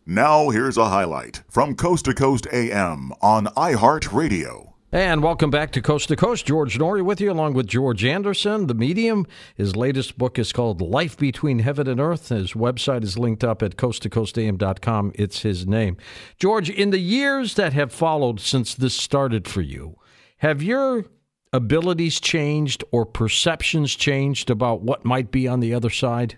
Now here's a highlight from Coast to Coast AM on iHeartRadio. And welcome back to Coast. George Norrie with you, along with George Anderson, the medium. His latest book is called Life Between Heaven and Earth. His website is linked up at coasttocoastam.com. It's his name. George, in the years that have followed since this started for you, have your abilities changed or perceptions changed about what might be on the other side?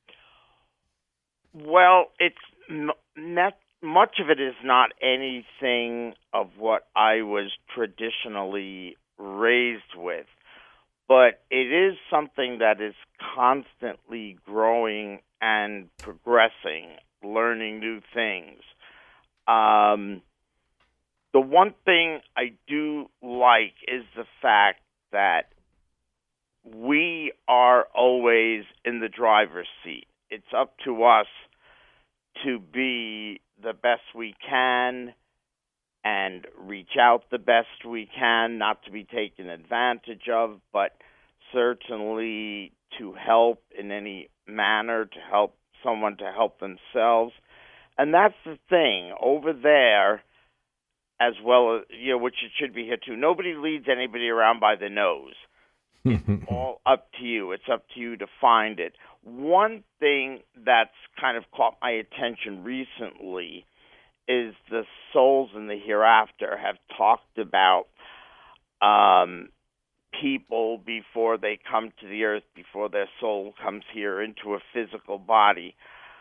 Well, it's not much of it is not anything of what I was traditionally raised with, but it is something that is constantly growing and progressing, learning new things. The one thing I do like is the fact that we are always in the driver's seat. It's up to us to be the best we can and reach out the best we can, not to be taken advantage of, but certainly to help in any manner, to help someone to help themselves. And that's the thing. Over there, as well as, which it should be here too, nobody leads anybody around by the nose. It's all up to you. It's up to you to find it. One thing that's kind of caught my attention recently is the souls in the hereafter have talked about people before they come to the earth, before their soul comes here into a physical body.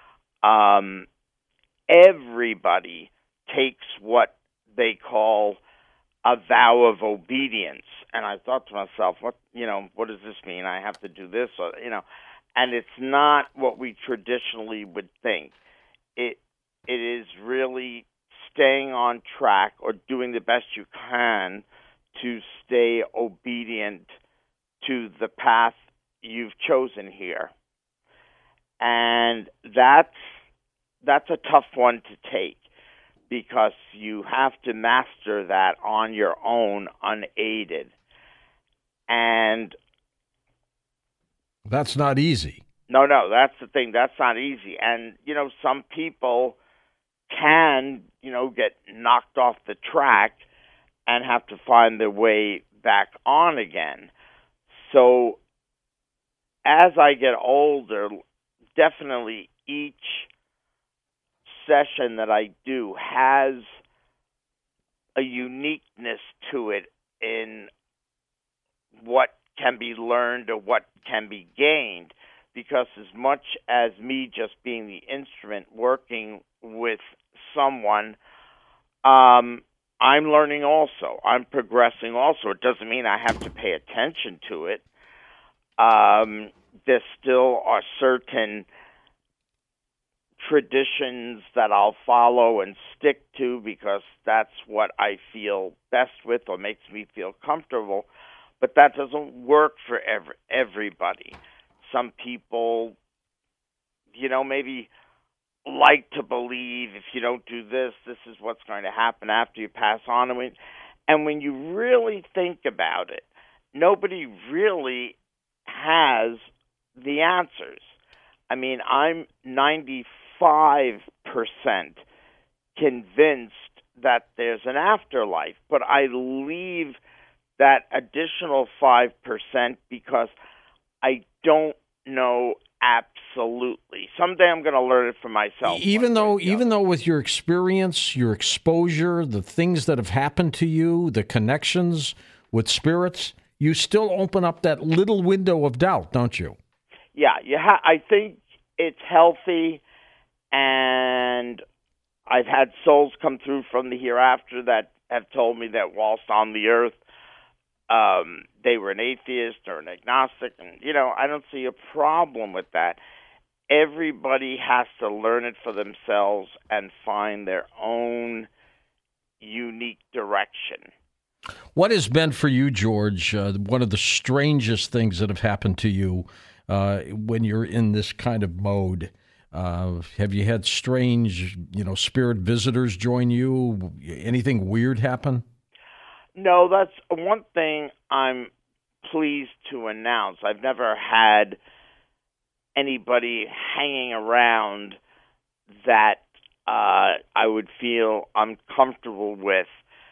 Everybody takes what they call a vow of obedience. And I thought to myself, what does this mean? I have to do this, and it's not what we traditionally would think. It is really staying on track or doing the best you can to stay obedient to the path you've chosen here. And that's a tough one to take, because you have to master that on your own, unaided. And that's not easy. No, that's the thing. That's not easy. And, some people can, get knocked off the track and have to find their way back on again. So as I get older, definitely each session that I do has a uniqueness to it in what can be learned or what can be gained, because as much as me just being the instrument working with someone, I'm learning also. I'm progressing also. It doesn't mean I have to pay attention to it. There still are certain traditions that I'll follow and stick to because that's what I feel best with or makes me feel comfortable. But that doesn't work for everybody. Some people, maybe like to believe if you don't do this, this is what's going to happen after you pass on. And when you really think about it, nobody really has the answers. I mean, I'm 95% convinced that there's an afterlife, but I leave that additional 5% because I don't know absolutely. Someday I'm going to learn it for myself. Even though with your experience, your exposure, the things that have happened to you, the connections with spirits, you still open up that little window of doubt, don't you? Yeah, I think it's healthy, and I've had souls come through from the hereafter that have told me that whilst on the earth, they were an atheist or an agnostic, and, I don't see a problem with that. Everybody has to learn it for themselves and find their own unique direction. What has been for you, George, one of the strangest things that have happened to you when you're in this kind of mode? Have you had strange, spirit visitors join you? Anything weird happen? No, that's one thing I'm pleased to announce. I've never had anybody hanging around that I would feel uncomfortable with.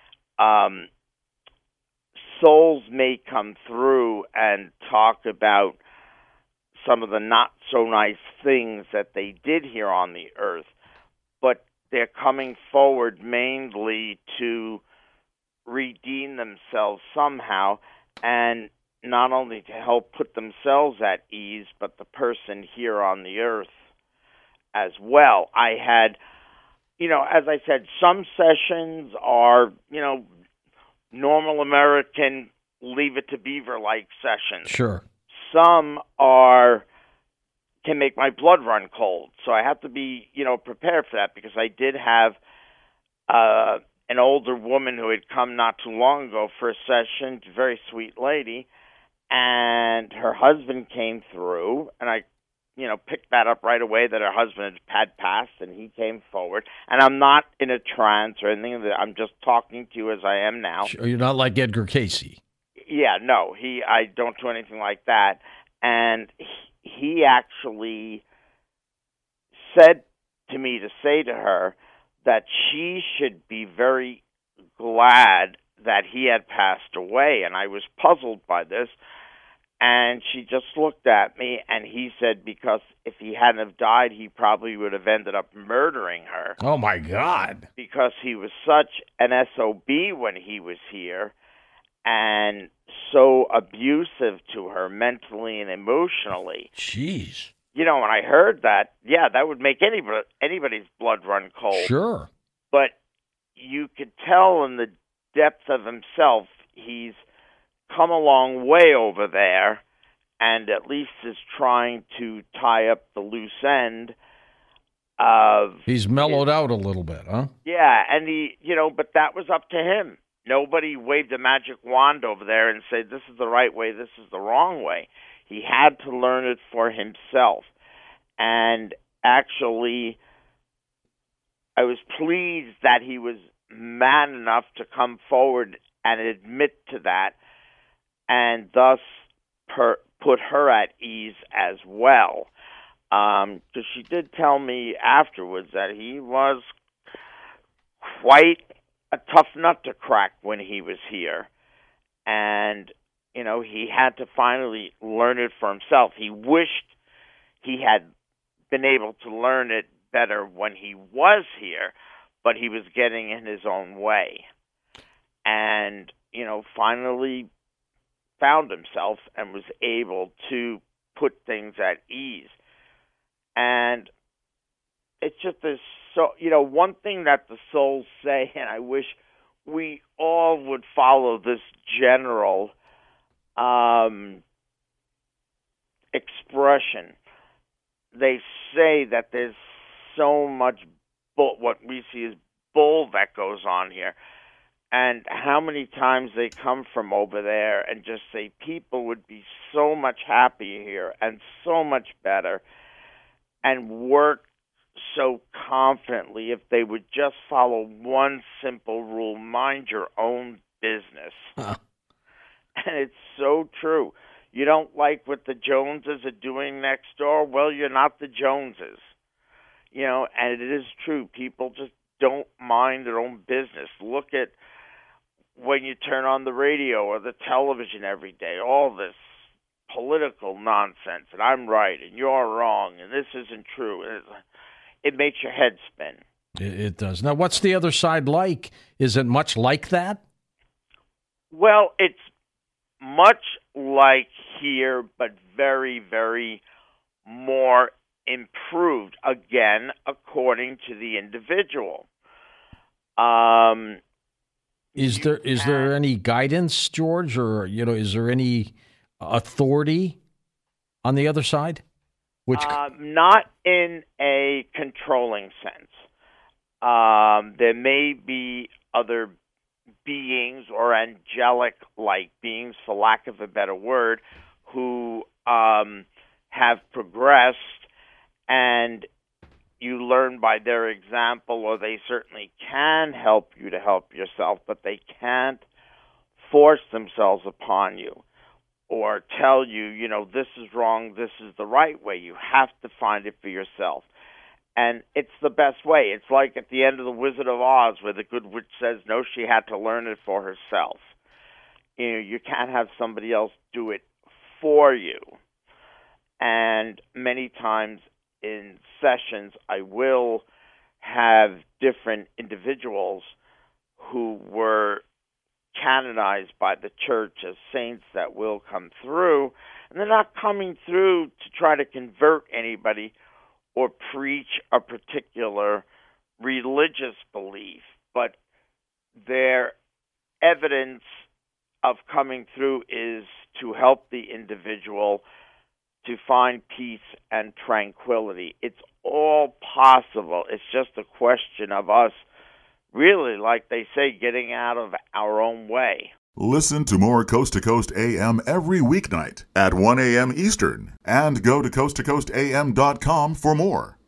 Souls may come through and talk about some of the not so nice things that they did here on the earth, but they're coming forward mainly to redeem themselves somehow, and not only to help put themselves at ease, but the person here on the earth as well. I had, as I said, some sessions are, normal American Leave It to Beaver-like sessions. Sure. Some can make my blood run cold. So I have to be, prepared for that, because I did have an older woman who had come not too long ago for a session, a very sweet lady, and her husband came through, and I, picked that up right away, that her husband had passed, and he came forward. And I'm not in a trance or anything. I'm just talking to you as I am now. Sure, you're not like Edgar Casey. Yeah, no, I don't do anything like that. And he actually said to me to say to her that she should be very glad that he had passed away. And I was puzzled by this. And she just looked at me, and he said, because if he hadn't have died, he probably would have ended up murdering her. Oh, my God. Because he was such an SOB when he was here, and so abusive to her mentally and emotionally. Jeez. When I heard that, that would make anybody's blood run cold. Sure. But you could tell in the depth of himself, he's come a long way over there, and at least is trying to tie up the loose end of... He's mellowed out a little bit, huh? Yeah, and but that was up to him. Nobody waved a magic wand over there and said, this is the right way, this is the wrong way. He had to learn it for himself. And actually, I was pleased that he was man enough to come forward and admit to that, and thus put her at ease as well. Because she did tell me afterwards that he was quite a tough nut to crack when he was here. And, he had to finally learn it for himself. He wished he had been able to learn it better when he was here, but he was getting in his own way. And, finally found himself and was able to put things at ease. And it's just this, one thing that the souls say, and I wish we all would follow this general expression. They say that there's so much what we see as bull that goes on here. And how many times they come from over there and just say people would be so much happier here and so much better and work so confidently if they would just follow one simple rule: mind your own business. Huh. And it's so true. You don't like what the Joneses are doing next door? Well, you're not the Joneses. And it is true. People just don't mind their own business. Look at when you turn on the radio or the television every day, all this political nonsense, and I'm right and you're wrong and this isn't true. It makes your head spin. It does. Now, what's the other side like? Is it much like that? Well, it's much like here, but very, very more improved, again, according to the individual. Is there any guidance, George, or is there any authority on the other side? Not in a controlling sense. There may be other beings or angelic-like beings, for lack of a better word, who have progressed, and you learn by their example, or they certainly can help you to help yourself, but they can't force themselves upon you or tell you, this is wrong, this is the right way. You have to find it for yourself. And it's the best way. It's like at the end of The Wizard of Oz where the good witch says, no, she had to learn it for herself. You can't have somebody else do it for you. And many times in sessions, I will have different individuals who were canonized by the church as saints that will come through. And they're not coming through to try to convert anybody or preach a particular religious belief, but their evidence of coming through is to help the individual to find peace and tranquility. It's all possible. It's just a question of us really, like they say, getting out of our own way. Listen to more Coast to Coast AM every weeknight at 1 a.m. Eastern and go to coasttocoastam.com for more.